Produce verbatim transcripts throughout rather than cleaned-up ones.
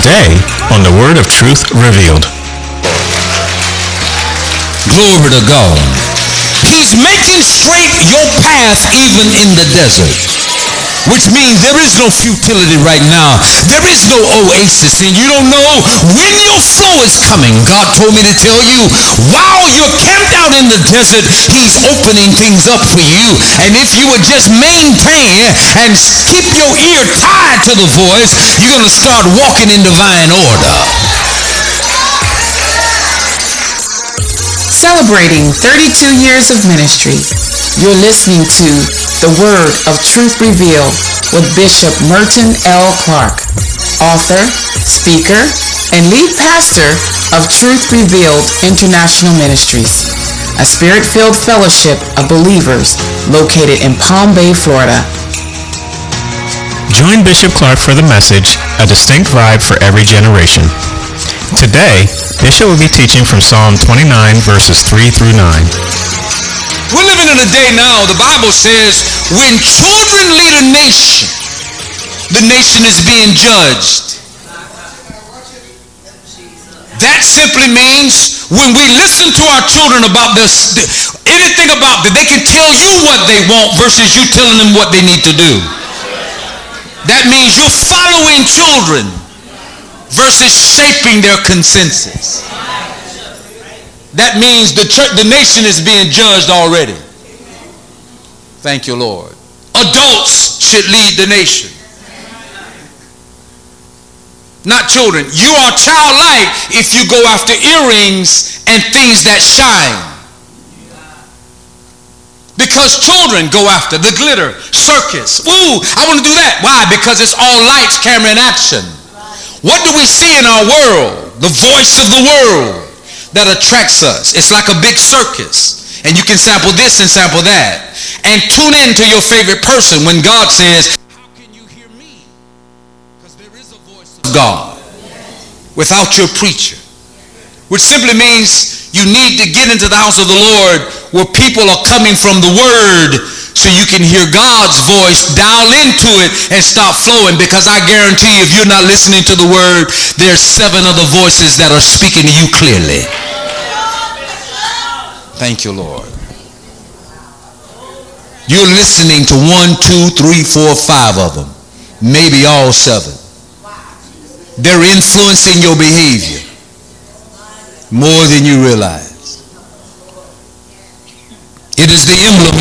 Today on the Word of Truth Revealed. Glory to God. He's making straight your path even in the desert, which means there is no futility right now. There is no oasis, and you don't know when your flow is coming. God told me to tell you, while you're camped out in the desert, he's opening things up for you. And if you would just maintain and keep your ear tied to the voice, you're going to start walking in divine order. Celebrating thirty-two years of ministry, you're listening to The Word of Truth Revealed with Bishop Merton L. Clark, author, speaker, and lead pastor of Truth Revealed International Ministries, a spirit-filled fellowship of believers located in Palm Bay, Florida. Join Bishop Clark for the message, A Distinct Vibe for Every Generation. Today, Bishop will be teaching from Psalm twenty-nine, verses three through nine. We're living in a day now, the Bible says, when children lead a nation, the nation is being judged. That simply means when we listen to our children about this, anything about that, they can tell you what they want versus you telling them what they need to do. That means you're following children versus shaping their consensus. That means the church, the nation is being judged already. Thank you, Lord. Adults should lead the nation, not children. You are childlike if you go after earrings and things that shine. Because children go after the glitter, circus. Ooh, I want to do that. Why? Because it's all lights, camera, and action. What do we see in our world? The voice of the world that attracts us. It's like a big circus. And you can sample this and sample that. And tune in to your favorite person when God says, how can you hear me? Because there is a voice of God without your preacher. Which simply means you need to get into the house of the Lord where people are coming from the Word so you can hear God's voice, dial into it, and stop flowing. Because I guarantee you, if you're not listening to the Word, there's seven other voices that are speaking to you clearly. Thank you, Lord. You're listening to one, two, three, four, five of them. Maybe all seven. They're influencing your behavior more than you realize. It is the emblem.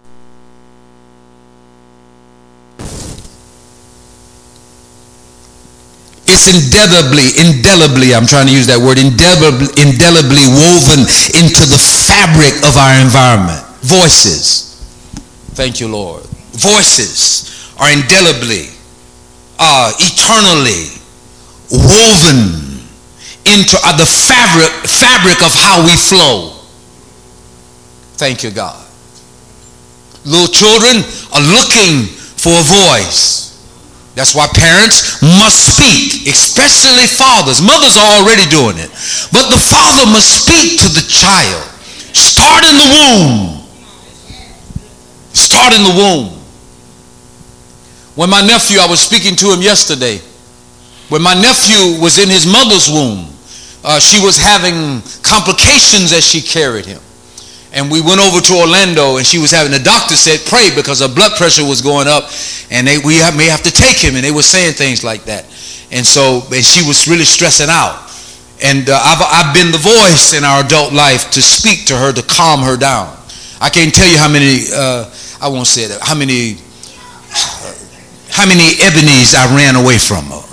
It's indelibly, indelibly, I'm trying to use that word, indelibly, indelibly woven into the fabric of our environment. Voices. Thank you, Lord. Voices are indelibly, uh, eternally woven into uh, the fabric, fabric of how we flow. Thank you, God. Little children are looking for a voice. That's why parents must speak, especially fathers. Mothers are already doing it. But the father must speak to the child. Start in the womb. Start in the womb. When my nephew, I was speaking to him yesterday. When my nephew was in his mother's womb, uh, she was having complications as she carried him. And we went over to Orlando, and she was having, the doctor said, pray, because her blood pressure was going up, and they, we have, may have to take him, and they were saying things like that. And so, and she was really stressing out. And uh, I've, I've been the voice in our adult life to speak to her, to calm her down. I can't tell you how many, uh, I won't say that, how many, how many ebonies I ran away from her.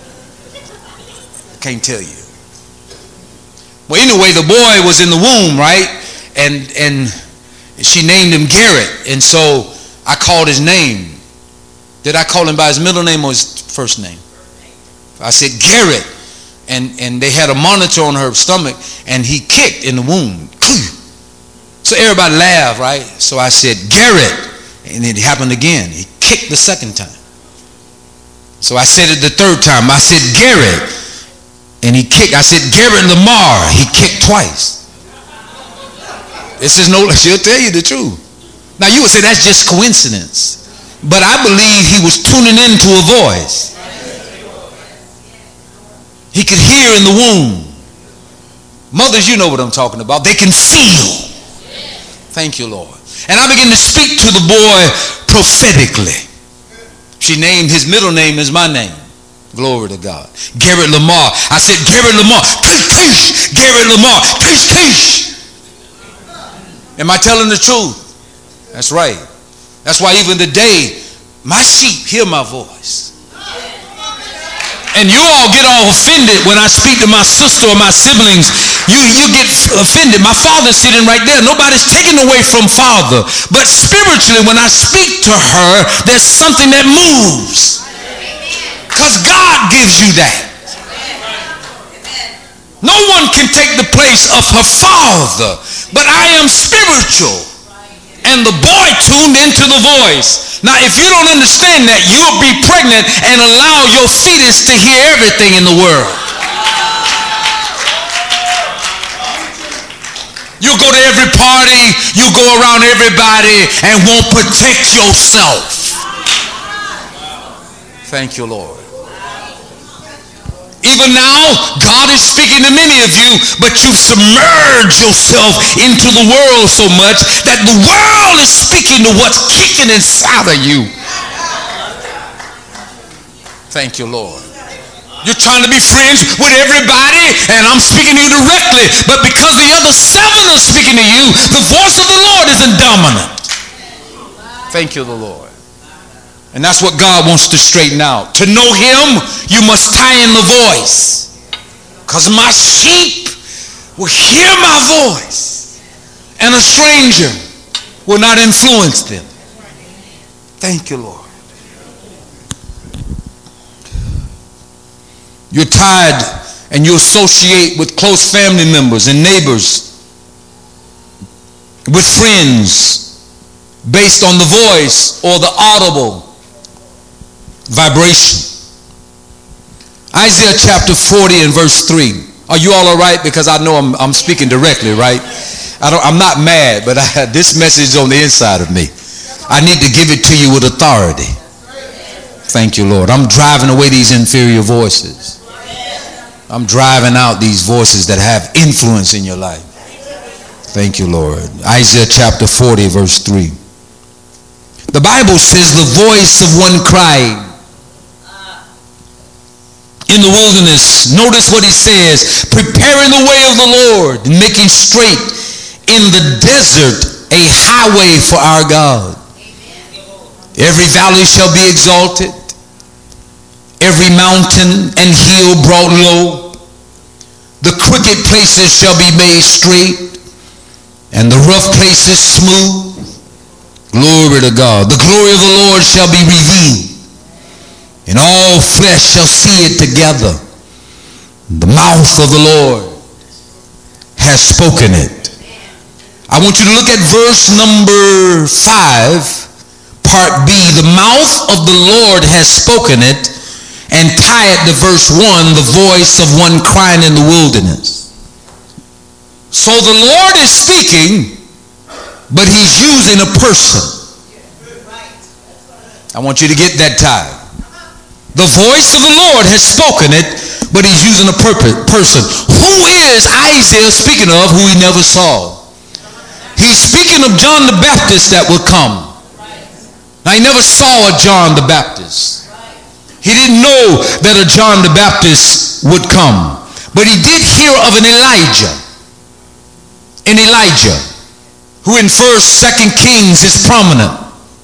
I can't tell you. Well, anyway, the boy was in the womb, right? And and she named him Garrett, and so I called his name. Did I call him by his middle name or his first name? I said Garrett, and and they had a monitor on her stomach, and he kicked in the womb. So everybody laughed, right? So I said Garrett, and it happened again. He kicked the second time. So I said it the third time. I said Garrett, and he kicked. I said Garrett Lamar. He kicked twice. This is no, she'll tell you the truth. Now you would say that's just coincidence. But I believe he was tuning into a voice. He could hear in the womb. Mothers, you know what I'm talking about. They can feel. Thank you, Lord. And I began to speak to the boy prophetically. She named his middle name as my name. Glory to God. Garrett Lamar. I said, Garrett Lamar. Kish, kish. Garrett Lamar. Kish, kish. Am I telling the truth? That's right. That's why even today, my sheep hear my voice. And you all get all offended when I speak to my sister or my siblings. You, you get offended. My father's sitting right there. Nobody's taken away from father. But spiritually, when I speak to her, there's something that moves. Because God gives you that. No one can take the place of her father. But I am spiritual. And the boy tuned into the voice. Now, if you don't understand that, you'll be pregnant and allow your fetus to hear everything in the world. You go to every party, you go around everybody and won't protect yourself. Thank you, Lord. Even now, God is speaking to many of you, but you've submerged yourself into the world so much that the world is speaking to what's kicking inside of you. Thank you, Lord. You're trying to be friends with everybody, and I'm speaking to you directly, but because the other seven are speaking to you, the voice of the Lord isn't dominant. Thank you, the Lord. And that's what God wants to straighten out. To know him, you must tie in the voice. Because my sheep will hear my voice, and a stranger will not influence them. Thank you, Lord. You're tied and you associate with close family members and neighbors, with friends, based on the voice or the audible vibration. Isaiah chapter forty and verse three. Are you all all right? Because I know I'm, I'm speaking directly, right? I don't, I'm not mad, but I had this message on the inside of me. I need to give it to you with authority. Thank you, Lord. I'm driving away these inferior voices. I'm driving out these voices that have influence in your life. Thank you, Lord. Isaiah chapter forty, verse three. The Bible says, the voice of one crying in the wilderness. Notice what he says, preparing the way of the Lord and making straight in the desert a highway for our God. Every valley shall be exalted, every mountain and hill brought low. The crooked places shall be made straight, and the rough places smooth. Glory to God. The glory of the Lord shall be revealed, and all flesh shall see it together. The mouth of the Lord has spoken it. I want you to look at verse number five, part B. The mouth of the Lord has spoken it, and tie it to verse one, the voice of one crying in the wilderness. So the Lord is speaking, but he's using a person. I want you to get that tied. The voice of the Lord has spoken it, but he's using a person. Who is Isaiah speaking of who he never saw? He's speaking of John the Baptist that would come. Now, he never saw a John the Baptist. He didn't know that a John the Baptist would come. But he did hear of an Elijah. An Elijah, who in first, second Kings is prominent.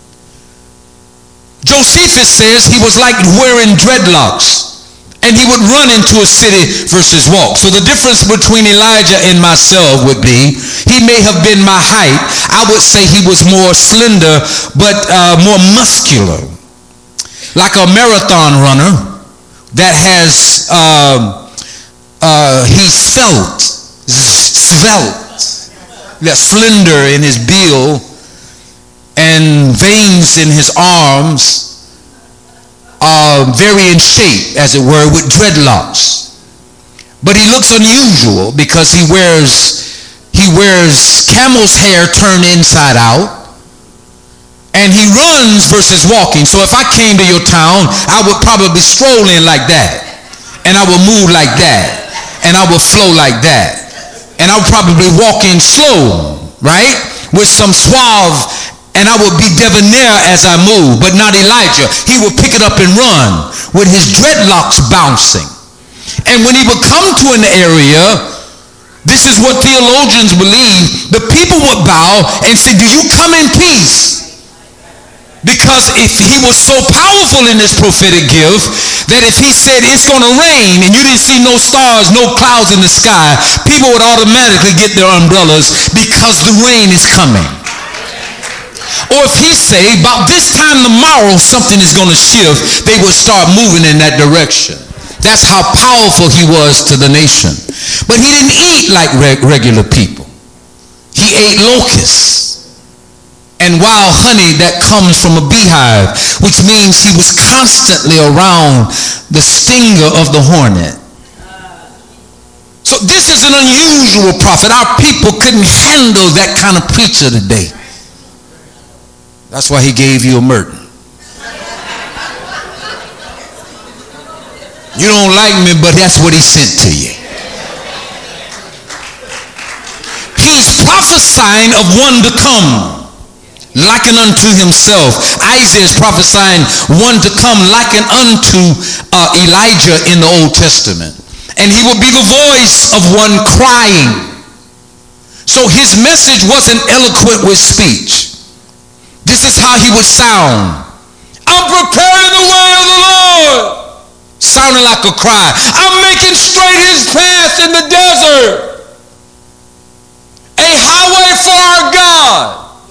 Josephus says he was like wearing dreadlocks, and he would run into a city versus walk. So the difference between Elijah and myself would be, he may have been my height. I would say he was more slender, but uh, more muscular. Like a marathon runner that has, uh, uh, he's svelte, svelte. That slender in his build and veins in his arms are very in shape, as it were, with dreadlocks. But he looks unusual because he wears he wears camel's hair turned inside out, and he runs versus walking. So if I came to your town, I would probably stroll in like that. and I will move like that, and I will flow like that, and I'll probably walk in slow, right, with some suave, and I will be debonair as I move, but not Elijah. He will pick it up and run with his dreadlocks bouncing. And when he would come to an area, this is what theologians believe, the people would bow and say, do you come in peace? Because if he was so powerful in his prophetic gift that if he said it's going to rain and you didn't see no stars, no clouds in the sky, people would automatically get their umbrellas because the rain is coming. Or if he say about this time tomorrow something is going to shift, they would start moving in that direction. That's how powerful he was to the nation. But he didn't eat like reg- regular people. He ate locusts and wild honey that comes from a beehive, which means he was constantly around the stinger of the hornet. So this is an unusual prophet. Our people couldn't handle that kind of preacher today. That's why he gave you a Merton. You don't like me, but that's what he sent to you. He's prophesying of one to come, likened unto himself. Isaiah is prophesying one to come, likened unto uh, Elijah in the Old Testament. And he will be the voice of one crying. So his message wasn't eloquent with speech. This is how he would sound. I'm preparing the way of the Lord. Sounding like a cry. I'm making straight his path in the desert. A highway for our God.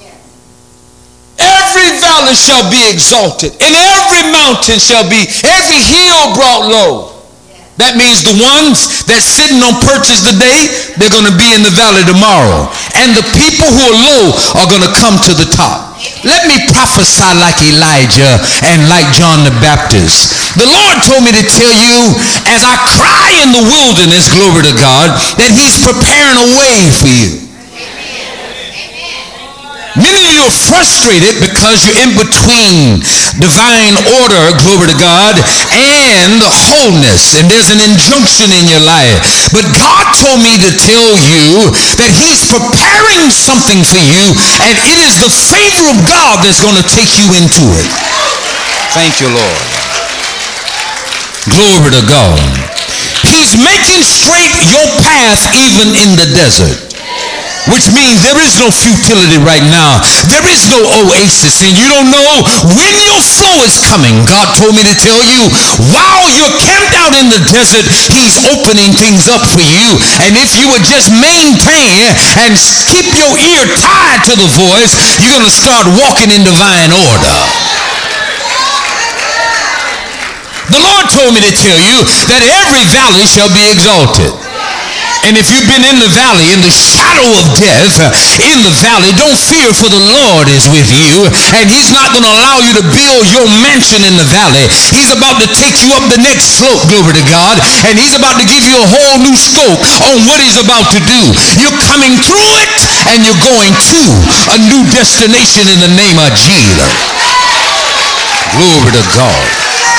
Every valley shall be exalted, and every mountain shall be, every hill brought low. That means the ones that's sitting on perches today, they're going to be in the valley tomorrow. And the people who are low are going to come to the top. Let me prophesy like Elijah and like John the Baptist. The Lord told me to tell you, as I cry in the wilderness, glory to God, that he's preparing a way for you. Many of you are frustrated because you're in between divine order, glory to God, and wholeness. And there's an injunction in your life. But God told me to tell you that he's preparing something for you, and it is the favor of God that's going to take you into it. Thank you, Lord. Glory to God. He's making straight your path even in the desert. Which means there is no futility right now. There is no oasis, and you don't know when your flow is coming. God told me to tell you, while you're camped out in the desert, he's opening things up for you. And if you would just maintain and keep your ear tied to the voice, you're going to start walking in divine order. The Lord told me to tell you that every valley shall be exalted. And if you've been in the valley, in the shadow of death, in the valley, don't fear, for the Lord is with you. And he's not going to allow you to build your mansion in the valley. He's about to take you up the next slope, glory to God. And he's about to give you a whole new scope on what he's about to do. You're coming through it, and you're going to a new destination in the name of Jesus. Glory to God.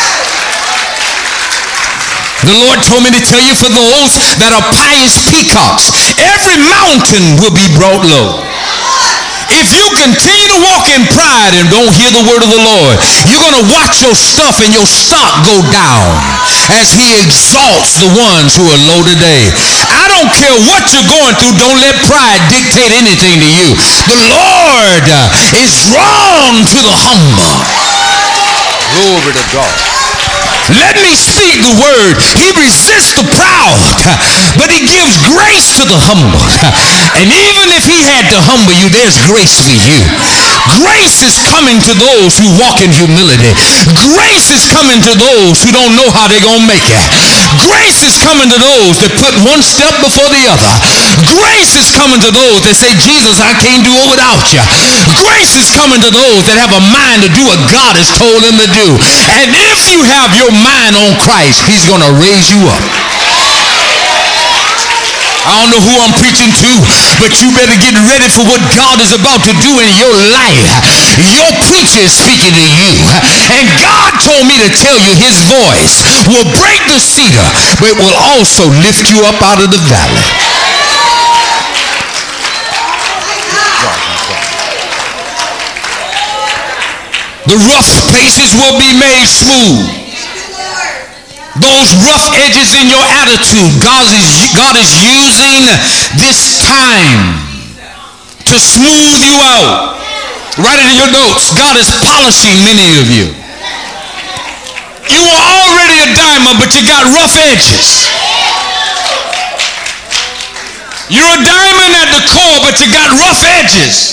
The Lord told me to tell you, for those that are pious peacocks, every mountain will be brought low. If you continue to walk in pride and don't hear the word of the Lord, you're going to watch your stuff and your stock go down as he exalts the ones who are low today. I don't care what you're going through. Don't let pride dictate anything to you. The Lord is drawn to the humble. Glory to God. Let me speak the word. He resists the proud, but he gives grace to the humble. And even if he had to humble you, there's grace for you. Grace is coming to those who walk in humility. Grace is coming to those who don't know how they're going to make it. Grace is coming to those that put one step before the other. Grace is coming to those that say, Jesus, I can't do it without you. Grace is coming to those that have a mind to do what God has told them to do. And if you have your mind on Christ, he's going to raise you up. I don't know who I'm preaching to, but you better get ready for what God is about to do in your life. Your preacher is speaking to you. And God told me to tell you his voice will break the cedar, but it will also lift you up out of the valley. The rough places will be made smooth. Those rough edges in your attitude, God is, God is using this time to smooth you out. Write it in your notes. God is polishing many of you. You were already a diamond, but you got rough edges. You're a diamond at the core, but you got rough edges.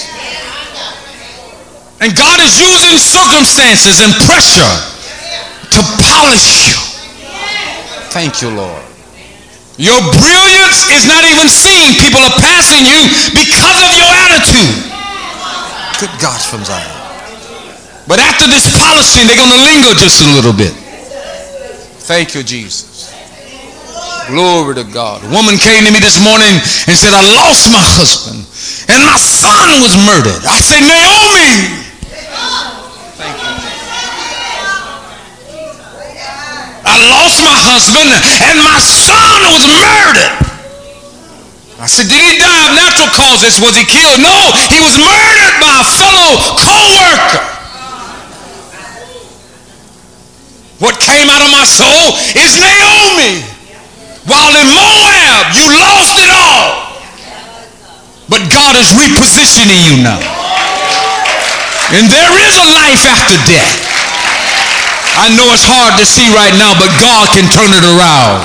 And God is using circumstances and pressure to polish you. Thank you, Lord. Your brilliance is not even seen. People are passing you because of your attitude. Good God from Zion. But after this polishing, they're going to linger just a little bit. Thank you, Jesus. Glory to God. A woman came to me this morning and said, I lost my husband and my son was murdered. I said, Naomi. Thank you. I lost my husband and my son was murdered. I said, did he die of natural causes? Was he killed? No, he was murdered by a fellow co-worker. What came out of my soul is Naomi. While in Moab, you lost it all. But God is repositioning you now. And there is a life after death. I know it's hard to see right now, but God can turn it around.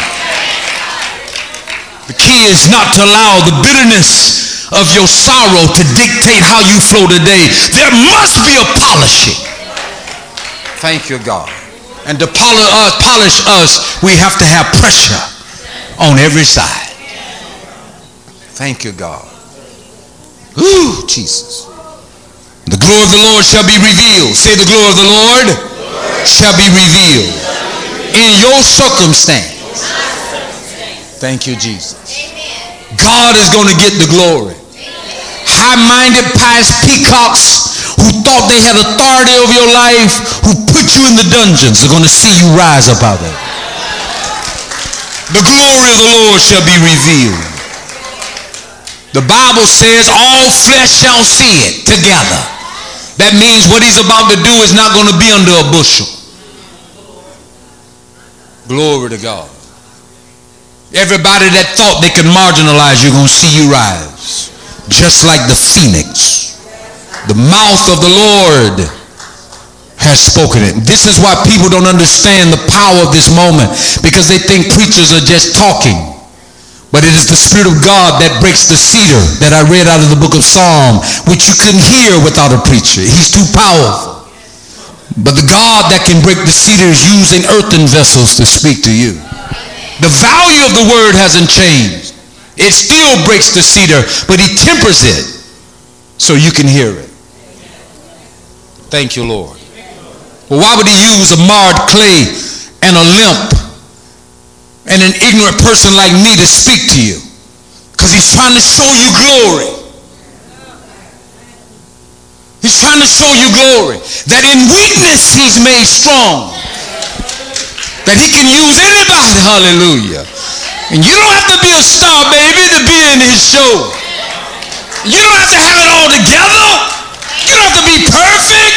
The key is not to allow the bitterness of your sorrow to dictate how you flow today. There must be a polishing. Thank you, God. And to polish us, we have to have pressure on every side. Thank you, God. Ooh, Jesus. The glory of the Lord shall be revealed. Say, the glory of the Lord shall be revealed in your circumstance. Thank you, Jesus. God is going to get the glory. High-minded, pious peacocks who thought they had authority over your life, who put you in the dungeons, are going to see you rise up out of it. The glory of the Lord shall be revealed. The Bible says all flesh shall see it together. That means what he's about to do is not going to be under a bushel. Glory to God. Everybody that thought they could marginalize you, going to see you rise. Just like the phoenix. The mouth of the Lord has spoken it. This is why people don't understand the power of this moment, because they think preachers are just talking. But it is the Spirit of God that breaks the cedar that I read out of the book of Psalm, which you couldn't hear without a preacher. He's too powerful. But the God that can break the cedar is using earthen vessels to speak to you. The value of the word hasn't changed. It still breaks the cedar, but he tempers it so you can hear it. Thank you, Lord. Well, why would he use a marred clay and a limp and an ignorant person like me to speak to you? Because he's trying to show you glory. He's trying to show you glory. That in weakness he's made strong. That he can use anybody. Hallelujah. And you don't have to be a star, baby, to be in his show. You don't have to have it all together. You don't have to be perfect.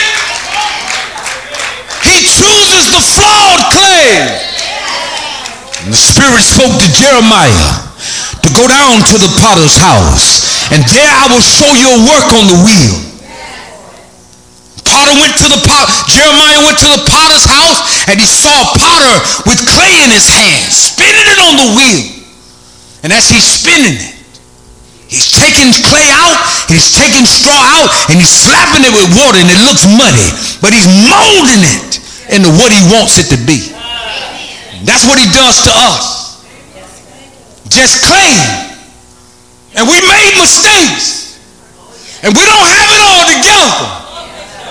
He chooses the flawed clay. And the Spirit spoke to Jeremiah to go down to the potter's house, and there I will show you a work on the wheel. Potter went to the pot. Jeremiah went to the potter's house, and he saw a potter with clay in his hand, spinning it on the wheel. And as he's spinning it, he's taking clay out, he's taking straw out, and he's slapping it with water, and it looks muddy, but he's molding it into what he wants it to be. That's what he does to us. Just clay. And we made mistakes. And we don't have it all together.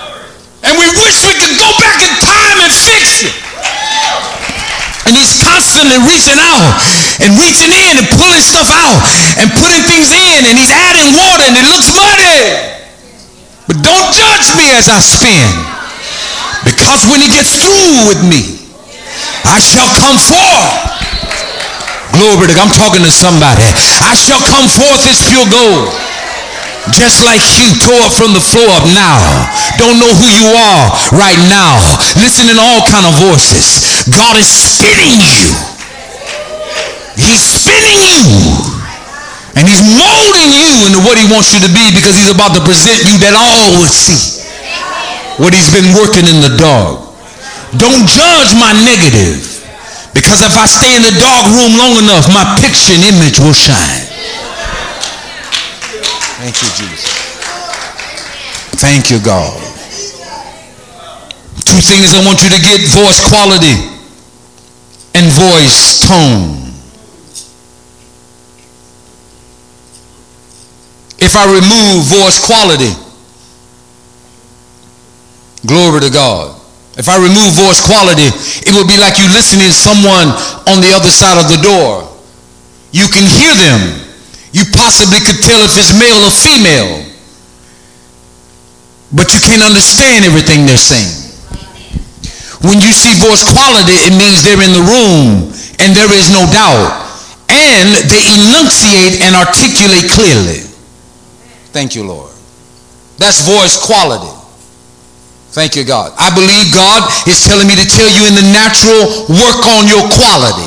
And we wish we could go back in time and fix it. And he's constantly constantly reaching out and reaching in and pulling stuff out and putting things in, and he's adding water and it looks muddy. But don't judge me as I spin, because when he gets through with me, I shall come forth. Glory to God. I'm talking to somebody. I shall come forth as pure gold. Just like you tore up from the floor up now. Don't know who you are right now. Listening to all kind of voices. God is spinning you. He's spinning you. And he's molding you into what he wants you to be, because he's about to present you that all will see what he's been working in the dark. Don't judge my negative, because if I stay in the dark room long enough, my picture and image will shine. Thank you, Jesus. Thank you, God. Two things I want you to get: voice quality and voice tone. If I remove voice quality, glory to God. If I remove voice quality, it would be like you listening to someone on the other side of the door. You can hear them. You possibly could tell if it's male or female, but you can't understand everything they're saying. When you see voice quality, it means they're in the room and there is no doubt, and they enunciate and articulate clearly. Thank you, Lord. That's voice quality. Thank you, God. I believe God is telling me to tell you in the natural, work on your quality.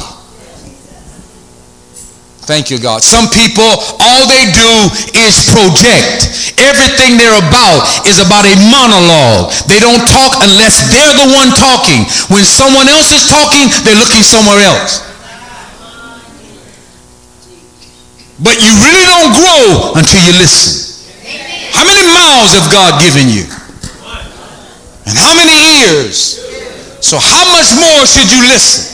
Thank you, God. Some people, all they do is project. Everything they're about is about a monologue. They don't talk unless they're the one talking. When someone else is talking, they're looking somewhere else. But you really don't grow until you listen. How many mouths have God given you? And how many ears? So how much more should you listen?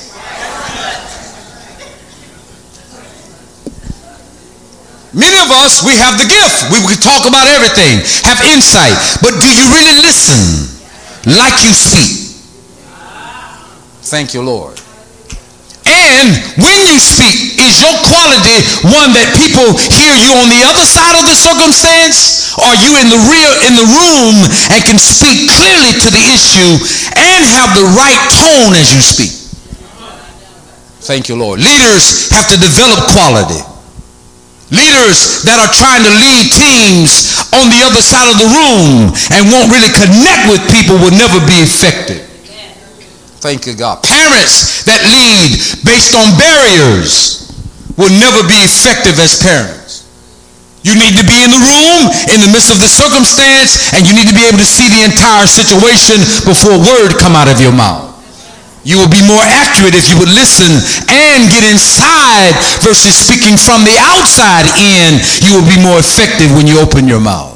Many of us, we have the gift. We can talk about everything, have insight. But do you really listen like you speak? Thank you, Lord. And when you speak, is your quality one that people hear you on the other side of the circumstance? Or are you in the real in the room and can speak clearly to the issue and have the right tone as you speak? Thank you, Lord. Leaders have to develop quality. Leaders that are trying to lead teams on the other side of the room and won't really connect with people will never be effective. Thank you, God. Parents that lead based on barriers will never be effective as parents. You need to be in the room in the midst of the circumstance, and you need to be able to see the entire situation before a word come out of your mouth. You will be more accurate if you would listen and get inside versus speaking from the outside in. You will be more effective when you open your mouth.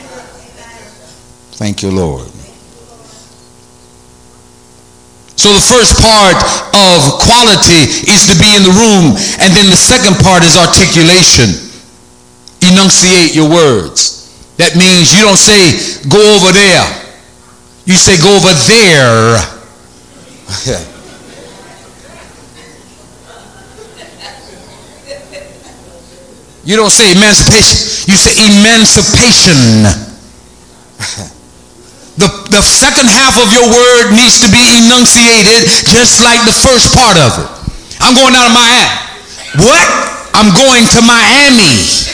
Thank you, Lord. So the first part of quality is to be in the room, and then the second part is articulation. Enunciate your words. That means you don't say, go over there. You say, go over there. You don't say emancipation. You say emancipation. The, the second half of your word needs to be enunciated just like the first part of it. I'm going down to Miami. What? I'm going to Miami.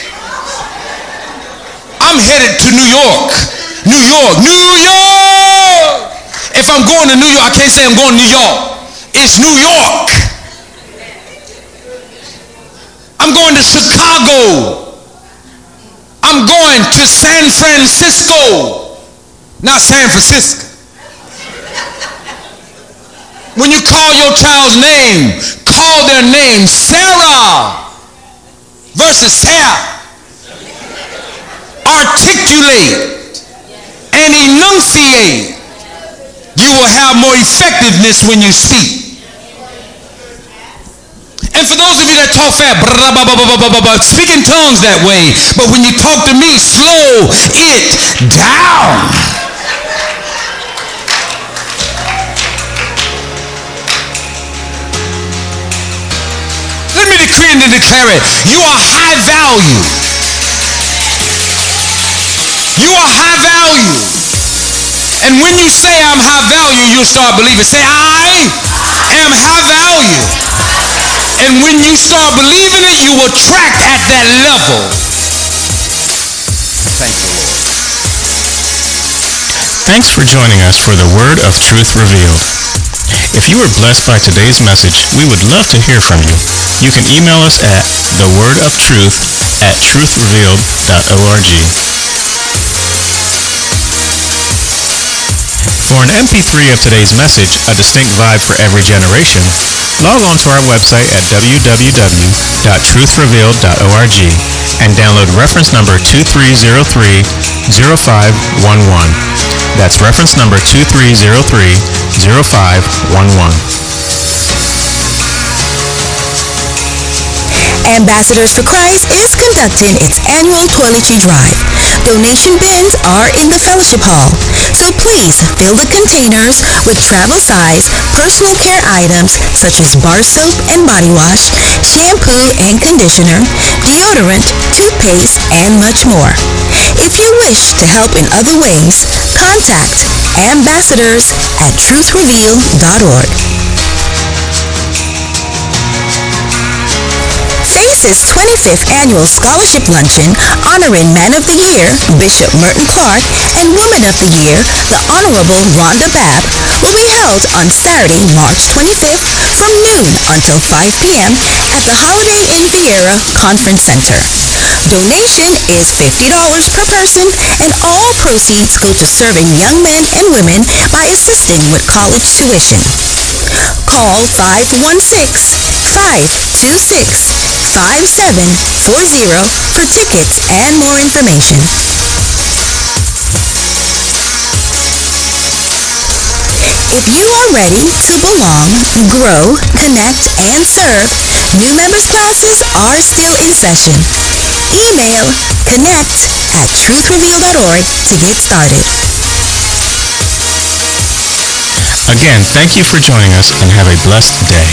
I'm headed to New York. New York. New York. If I'm going to New York, I can't say I'm going to New York. It's New York. I'm going to Chicago. I'm going to San Francisco. Not San Francisco. When you call your child's name, call their name Sarah versus Sarah. Articulate and enunciate. You will have more effectiveness when you speak. And for those of you that talk fast, speak in tongues that way, but when you talk to me, slow it down. stand and declare it. You are high value. You are high value. And when you say I'm high value, you'll start believing. Say, I am high value. And when you start believing it, you will track at that level. Thank you, Lord. Thanks for joining us for the Word of Truth Revealed. If you were blessed by today's message, we would love to hear from you. You can email us at thewordoftruth at truthrevealed dot org. For an M P three of today's message, A Distinct Vibe for Every Generation, log on to our website at w w w dot truth revealed dot org and download reference number two three zero three zero five one one. That's reference number two three zero three zero five one one. Ambassadors for Christ is conducting its annual toiletry drive. Donation bins are in the fellowship hall, so please fill the containers with travel-size personal care items such as bar soap and body wash, shampoo and conditioner, deodorant, toothpaste, and much more. If you wish to help in other ways, contact ambassadors at truth reveal dot org. FACE's twenty-fifth Annual Scholarship Luncheon honoring Man of the Year, Bishop Merton Clark, and Woman of the Year, the Honorable Rhonda Babb, will be held on Saturday, March twenty-fifth from noon until five p.m. at the Holiday Inn Vieira Conference Center. Donation is fifty dollars per person, and all proceeds go to serving young men and women by assisting with college tuition. Call five one six, five two six, five seven four zero for tickets and more information. If you are ready to belong, grow, connect, and serve, new members classes are still in session. Email connect at truth reveal dot org to get started. Again, thank you for joining us and have a blessed day.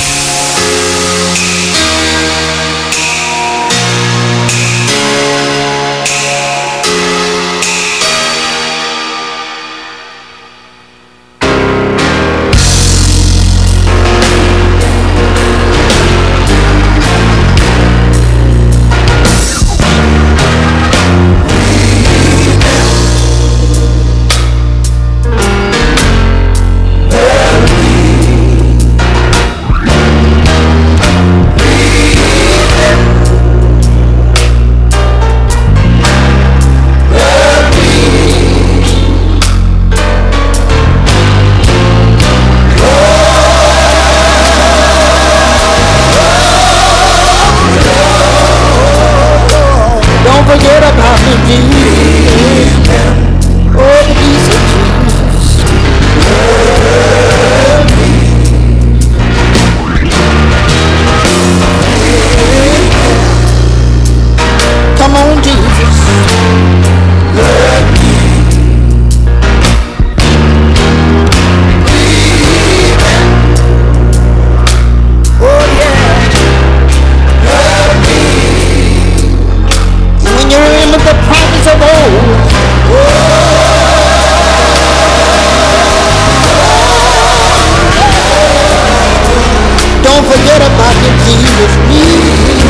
Don't forget about your Jesus.